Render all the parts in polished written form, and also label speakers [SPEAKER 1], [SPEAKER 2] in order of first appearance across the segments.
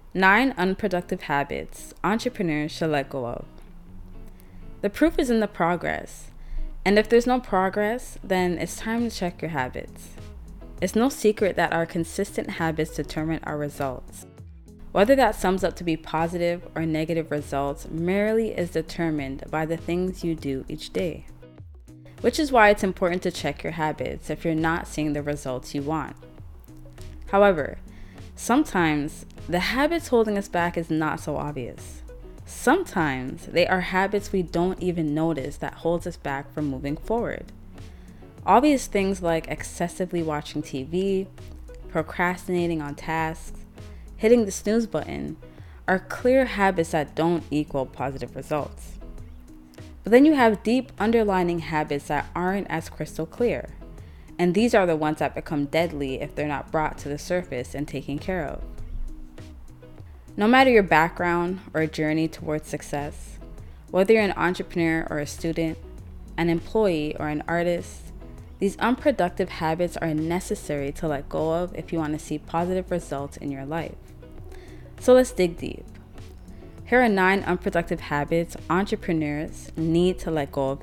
[SPEAKER 1] 9 unproductive habits entrepreneurs should let go of. The proof is in the progress. And if there's no progress, then it's time to check your habits. It's no secret that our consistent habits determine our results. Whether that sums up to be positive or negative results merely is determined by the things you do each day. Which is why it's important to check your habits if you're not seeing the results you want. However, sometimes the habits holding us back is not so obvious. Sometimes they are habits we don't even notice that holds us back from moving forward. Obvious things like excessively watching TV, procrastinating on tasks, hitting the snooze button are clear habits that don't equal positive results. But then you have deep underlying habits that aren't as crystal clear. And these are the ones that become deadly if they're not brought to the surface and taken care of. No matter your background or journey towards success, whether you're an entrepreneur or a student, an employee or an artist, these unproductive habits are necessary to let go of if you want to see positive results in your life. So let's dig deep. Here are 9 unproductive habits entrepreneurs need to let go of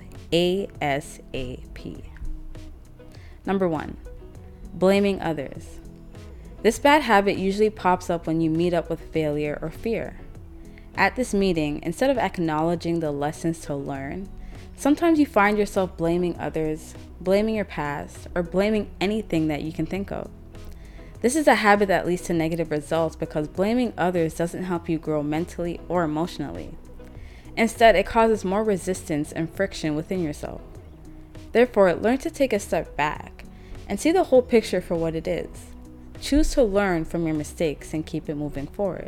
[SPEAKER 1] ASAP. Number 1, blaming others. This bad habit usually pops up when you meet up with failure or fear. At this meeting, instead of acknowledging the lessons to learn, sometimes you find yourself blaming others, blaming your past, or blaming anything that you can think of. This is a habit that leads to negative results because blaming others doesn't help you grow mentally or emotionally. Instead, it causes more resistance and friction within yourself. Therefore, learn to take a step back and see the whole picture for what it is. Choose to learn from your mistakes and keep it moving forward.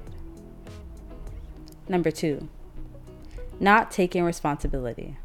[SPEAKER 1] Number 2, not taking responsibility.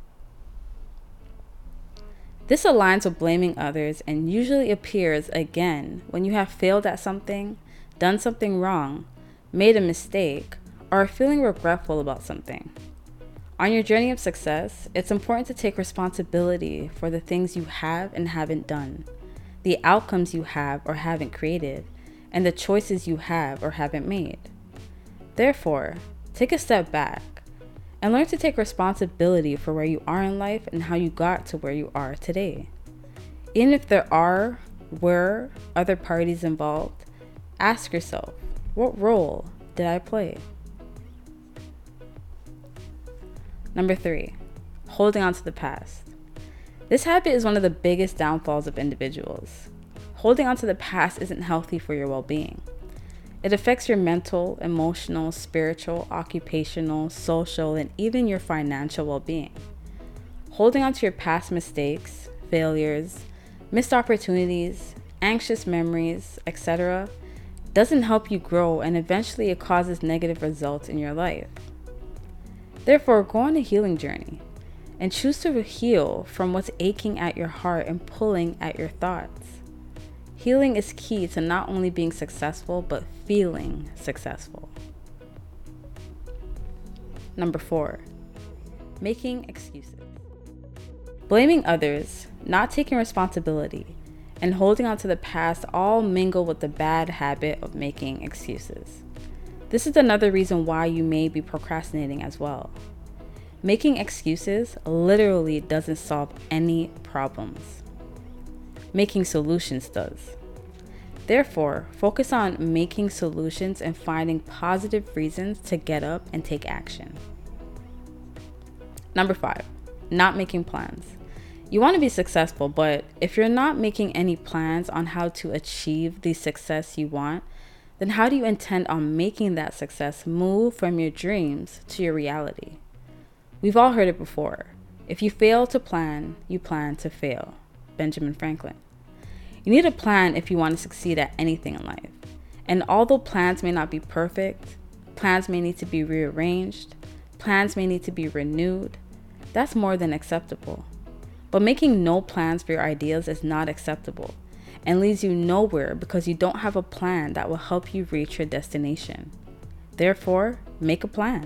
[SPEAKER 1] This aligns with blaming others and usually appears again when you have failed at something, done something wrong, made a mistake, or are feeling regretful about something. On your journey of success, it's important to take responsibility for the things you have and haven't done, the outcomes you have or haven't created, and the choices you have or haven't made. Therefore, take a step back and learn to take responsibility for where you are in life and how you got to where you are today. Even if there were other parties involved, ask yourself, what role did I play? Number 3, holding on to the past. This habit is one of the biggest downfalls of individuals. Holding on to the past isn't healthy for your well-being. It affects your mental, emotional, spiritual, occupational, social, and even your financial well-being. Holding on to your past mistakes, failures, missed opportunities, anxious memories, etc., doesn't help you grow, and eventually it causes negative results in your life. Therefore, go on a healing journey and choose to heal from what's aching at your heart and pulling at your thoughts. Healing is key to not only being successful, but feeling successful. Number 4, making excuses. Blaming others, not taking responsibility, and holding on to the past all mingle with the bad habit of making excuses. This is another reason why you may be procrastinating as well. Making excuses literally doesn't solve any problems. Making solutions does. Therefore, focus on making solutions and finding positive reasons to get up and take action. Number 5, not making plans. You want to be successful, but if you're not making any plans on how to achieve the success you want, then how do you intend on making that success move from your dreams to your reality? We've all heard it before. If you fail to plan, you plan to fail. Benjamin Franklin. You need a plan if you want to succeed at anything in life. And although plans may not be perfect, plans may need to be rearranged, plans may need to be renewed, that's more than acceptable. But making no plans for your ideas is not acceptable and leads you nowhere because you don't have a plan that will help you reach your destination. Therefore, make a plan.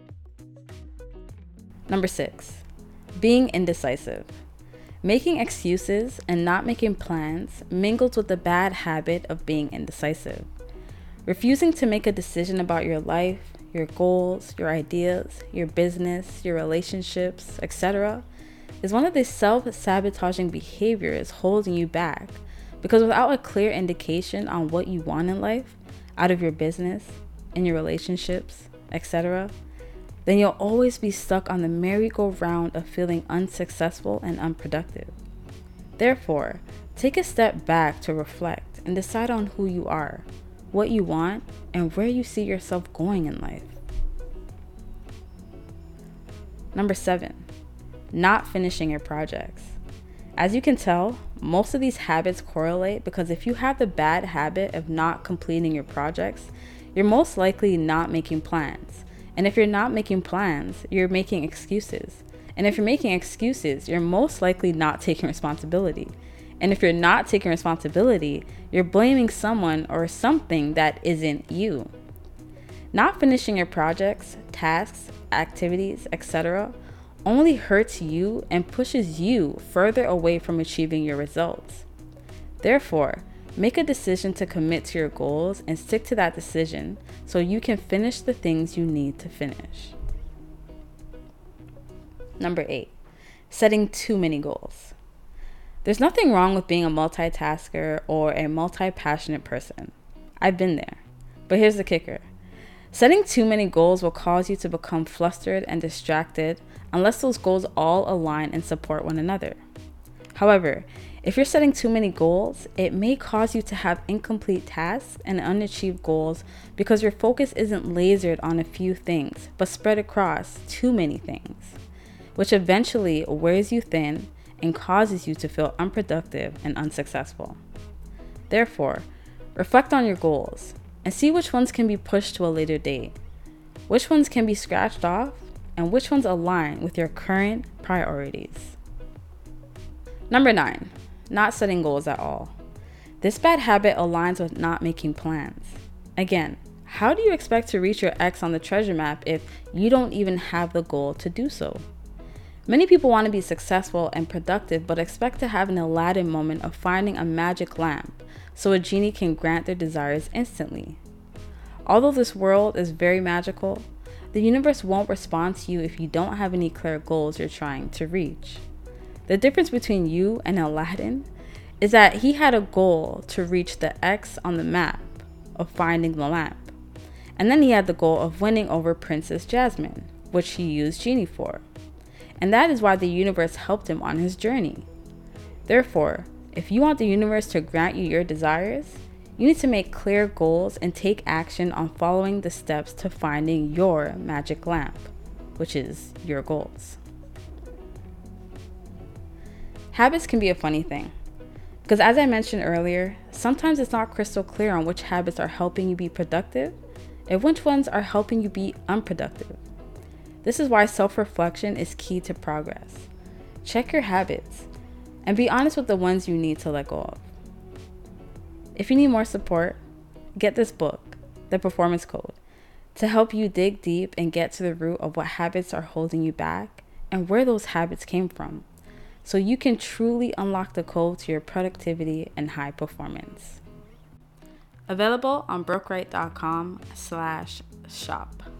[SPEAKER 1] Number 6, being indecisive. Making excuses and not making plans mingles with the bad habit of being indecisive. Refusing to make a decision about your life, your goals, your ideas, your business, your relationships, etc., is one of the self-sabotaging behaviors holding you back, because without a clear indication on what you want in life, out of your business, in your relationships, etc., then you'll always be stuck on the merry-go-round of feeling unsuccessful and unproductive. Therefore, take a step back to reflect and decide on who you are, what you want, and where you see yourself going in life. Number 7, not finishing your projects. As you can tell, most of these habits correlate, because if you have the bad habit of not completing your projects, you're most likely not making plans. And if you're not making plans, you're making excuses. And if you're making excuses, you're most likely not taking responsibility. And if you're not taking responsibility, you're blaming someone or something that isn't you. Not finishing your projects, tasks, activities, etc., only hurts you and pushes you further away from achieving your results. Therefore, make a decision to commit to your goals and stick to that decision so you can finish the things you need to finish. Number 8, setting too many goals. There's nothing wrong with being a multitasker or a multi-passionate person. I've been there. But here's the kicker. Setting too many goals will cause you to become flustered and distracted unless those goals all align and support one another. However, if you're setting too many goals, it may cause you to have incomplete tasks and unachieved goals because your focus isn't lasered on a few things, but spread across too many things, which eventually wears you thin and causes you to feel unproductive and unsuccessful. Therefore, reflect on your goals and see which ones can be pushed to a later date, which ones can be scratched off, and which ones align with your current priorities. Number 9, not setting goals at all. This bad habit aligns with not making plans. Again, how do you expect to reach your X on the treasure map if you don't even have the goal to do so? Many people want to be successful and productive, but expect to have an Aladdin moment of finding a magic lamp so a genie can grant their desires instantly. Although this world is very magical, the universe won't respond to you if you don't have any clear goals you're trying to reach. The difference between you and Aladdin is that he had a goal to reach the X on the map of finding the lamp. And then he had the goal of winning over Princess Jasmine, which he used Genie for. And that is why the universe helped him on his journey. Therefore, if you want the universe to grant you your desires, you need to make clear goals and take action on following the steps to finding your magic lamp, which is your goals. Habits can be a funny thing, because as I mentioned earlier, sometimes it's not crystal clear on which habits are helping you be productive and which ones are helping you be unproductive. This is why self-reflection is key to progress. Check your habits and be honest with the ones you need to let go of. If you need more support, get this book, The Performance Code, to help you dig deep and get to the root of what habits are holding you back and where those habits came from, so you can truly unlock the code to your productivity and high performance. Available on brookwright.com/shop.